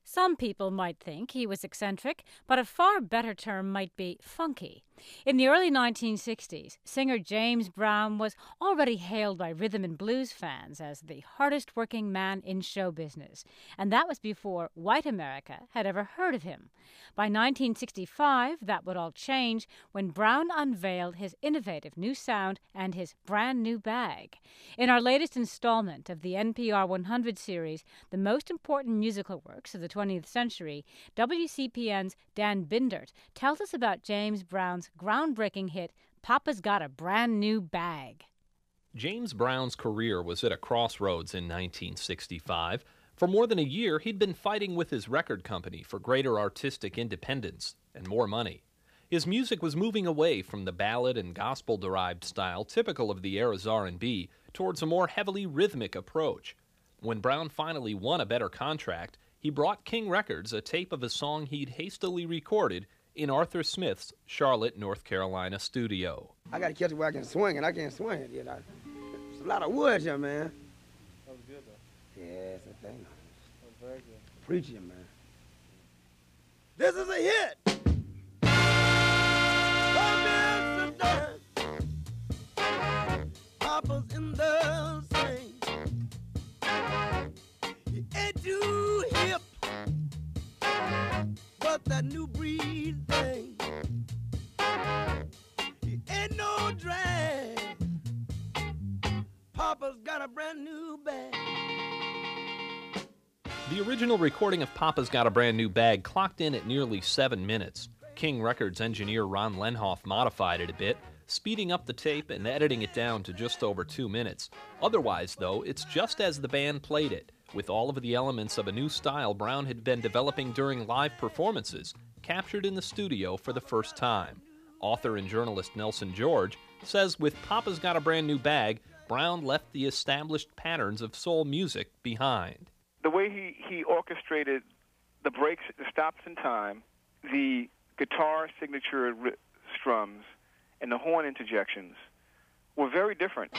Some people might think he was eccentric, but a far better term might be funky. In the early 1960s, singer James Brown was already hailed by rhythm and blues fans as the hardest working man in show business, and that was before white America had ever heard of him. By 1965, that would all change when Brown unveiled his innovative new sound and his brand new bag. In our latest installment of the NPR 100 series, The Most Important Musical Works of the 20th Century, WCPN's Dan Bindert tells us about James Brown's groundbreaking hit, Papa's Got a Brand New Bag. James Brown's career was at a crossroads in 1965. For more than a year, he'd been fighting with his record company for greater artistic independence and more money. His music was moving away from the ballad and gospel-derived style typical of the era's R&B towards a more heavily rhythmic approach. When Brown finally won a better contract, he brought King Records a tape of a song he'd hastily recorded in Arthur Smith's Charlotte, North Carolina studio. I got to catch it where I can swing, and I can't swing it, It's a lot of wood here, man. That was good, though. Yeah, it's a thing. That was very good. Preaching, man. This is a hit! Papa's in the sing. He ain't too hip, but that new breed thing. He ain't no drag. Papa's got a brand new bag. The original recording of Papa's Got a Brand New Bag clocked in at nearly 7 minutes. King Records engineer Ron Lenhoff modified it a bit, speeding up the tape and editing it down to just over 2 minutes. Otherwise, though, it's just as the band played it, with all of the elements of a new style Brown had been developing during live performances, captured in the studio for the first time. Author and journalist Nelson George says with Papa's Got a Brand New Bag, Brown left the established patterns of soul music behind. The way he orchestrated the breaks, the stops in time, the guitar signature strums, and the horn interjections were very different.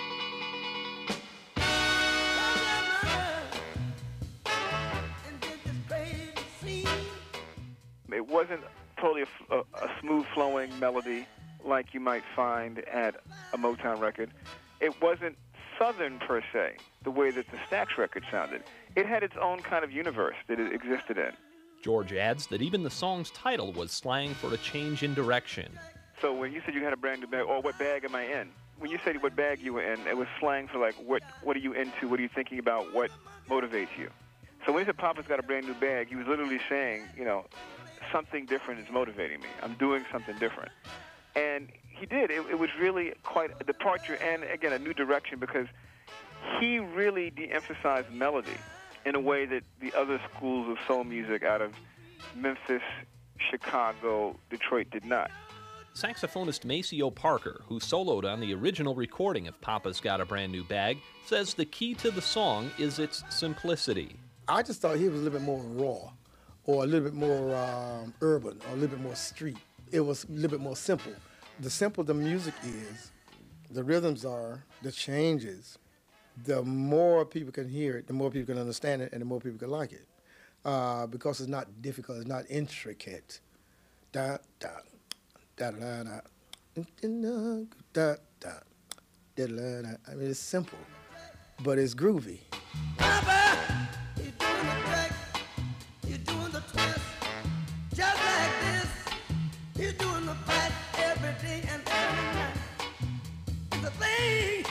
It wasn't totally a smooth-flowing melody like you might find at a Motown record. It wasn't Southern, per se, the way that the Stax record sounded. It had its own kind of universe that it existed in. George adds that even the song's title was slang for a change in direction. So when you said you had a brand new bag, or what bag am I in? When you said what bag you were in, it was slang for like, what are you into, what are you thinking about, what motivates you? So when he said Papa's got a brand new bag, he was literally saying, something different is motivating me. I'm doing something different. And he did. It was really quite a departure and, again, a new direction because he really de-emphasized melody in a way that the other schools of soul music out of Memphis, Chicago, Detroit did not. Saxophonist Maceo Parker, who soloed on the original recording of Papa's Got a Brand New Bag, says the key to the song is its simplicity. I just thought he was a little bit more raw, or a little bit more urban, or a little bit more street. It was a little bit more simple. The simpler the music is, the rhythms are, the changes, the more people can hear it, the more people can understand it, and the more people can like it. Because it's not difficult, it's not intricate. Da, da, da, da, da, da, da, da, da, da. I mean, it's simple, but it's groovy. Papa, you're doing the track, you're doing the twist, just like this. You're doing the fight every day and every night. It's a thing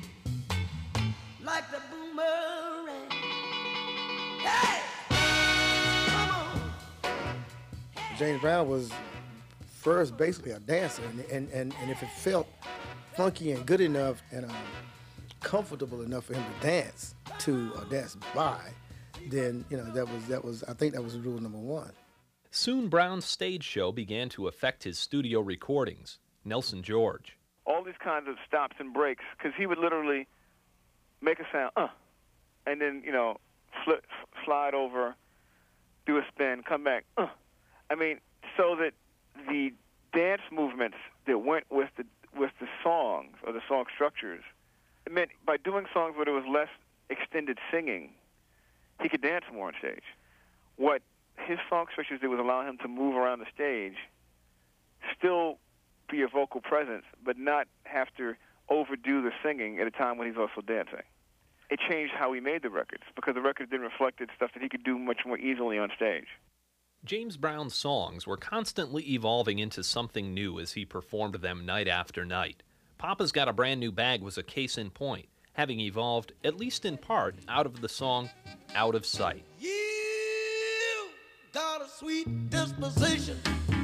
like the boomerang. Hey, come on. James Brown was first basically a dancer, and if it felt funky and good enough and comfortable enough for him to dance to or dance by, then that was I think that was rule number one. Soon Brown's stage show began to affect his studio recordings. Nelson George. All these kinds of stops and breaks, because he would literally make a sound, and then, slide over, do a spin, come back, I mean, so that the dance movements that went with the songs or the song structures, it meant by doing songs where there was less extended singing, he could dance more on stage. what his funk switches did was allow him to move around the stage, still be a vocal presence, but not have to overdo the singing at a time when he's also dancing. It changed how he made the records because the records didn't reflect stuff that he could do much more easily on stage. James Brown's songs were constantly evolving into something new as he performed them night after night. Papa's Got a Brand New Bag was a case in point, having evolved, at least in part, out of the song Out of Sight. You got a sweet disposition.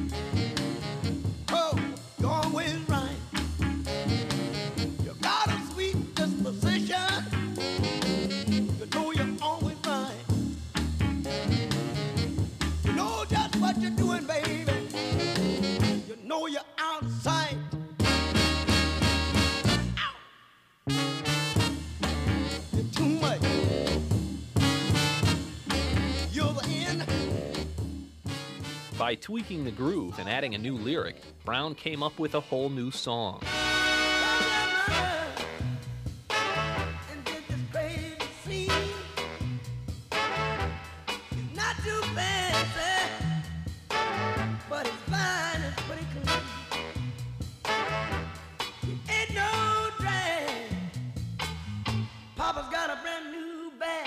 Oh, you're always right. You got a sweet disposition. You know you're always right. You know just what you're doing, baby. You know you're out of sight. You're too much. You're the end. By tweaking the groove and adding a new lyric, Brown came up with a whole new song. And did this crazy scene. It's not too fancy, but it's fine, it's pretty clean. Ain't no drag. Papa's got a brand new bag.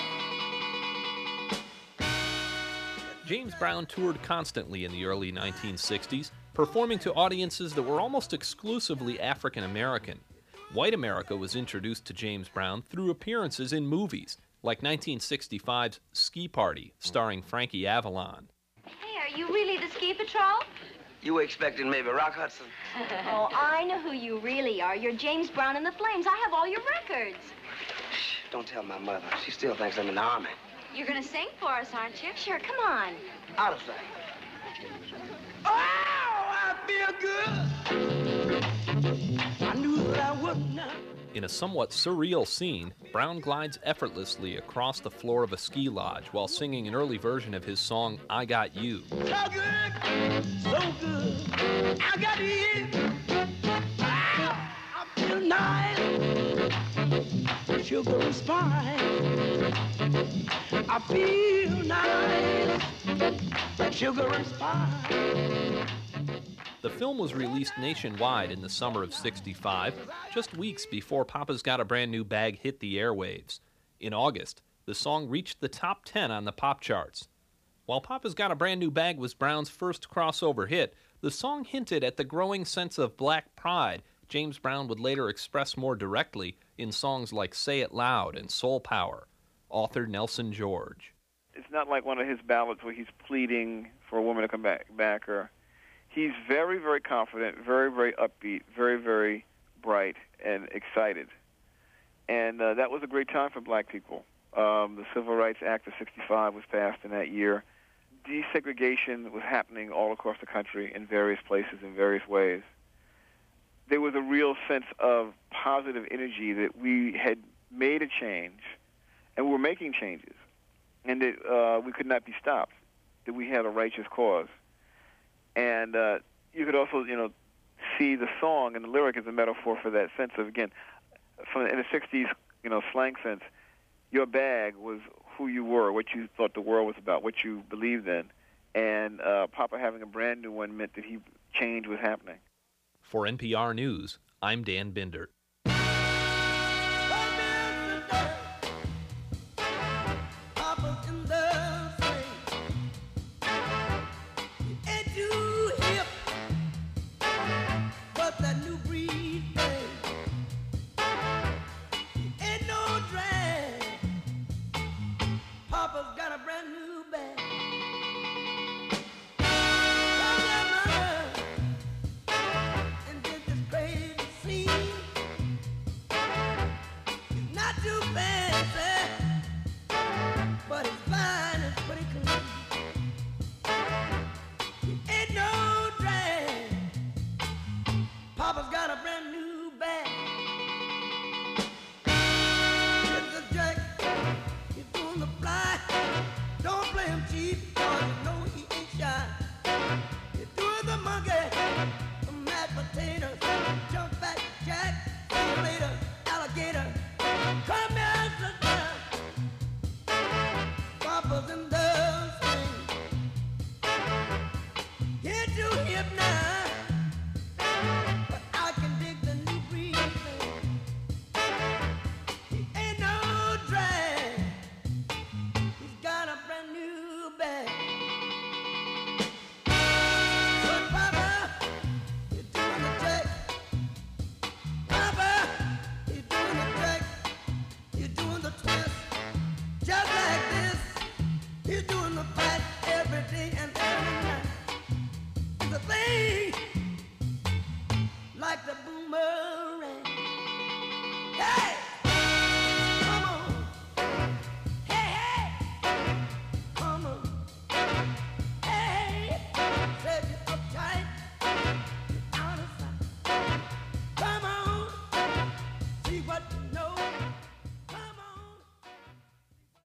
James Brown toured constantly in the early 1960s, performing to audiences that were almost exclusively African American. White America was introduced to James Brown through appearances in movies, like 1965's Ski Party, starring Frankie Avalon. Hey, are you really the ski patrol? You were expecting maybe Rock Hudson? Oh, I know who you really are. You're James Brown and the Flames. I have all your records. Shh, don't tell my mother. She still thinks I'm in the army. You're gonna sing for us, aren't you? Sure, come on. Out of sight. Oh, I feel good. I knew that I would not. In a somewhat surreal scene, Brown glides effortlessly across the floor of a ski lodge while singing an early version of his song, I Got You. So good, so good. I got you. Ah, I feel nice. Sugar and spice. I feel nice. Sugar and spice. The film was released nationwide in the summer of '65, just weeks before Papa's Got a Brand New Bag hit the airwaves. In August, the song reached the top 10 on the pop charts. While Papa's Got a Brand New Bag was Brown's first crossover hit, the song hinted at the growing sense of black pride James Brown would later express more directly in songs like Say It Loud and Soul Power. Author Nelson George. It's not like one of his ballads where he's pleading for a woman to come back or... He's very, very confident, very, very upbeat, very, very bright and excited. And that was a great time for black people. The Civil Rights Act of '65 was passed in that year. Desegregation was happening all across the country in various places in various ways. There was a real sense of positive energy that we had made a change, and we were making changes, and that we could not be stopped, that we had a righteous cause. And you could also, see the song and the lyric as a metaphor for that sense of, again, in the 60s, slang sense, your bag was who you were, what you thought the world was about, what you believed in. And Papa having a brand new one meant that change was happening. For NPR News, I'm Dan Binder. Papa's got a brand new bag. And did this crazy scene. It's not too fancy, but it's fine, it's pretty clean. Ain't no drag. Papa's got a brand new bag. It's a jack. He's doing the fly. Don't play him cheap, 'cause you know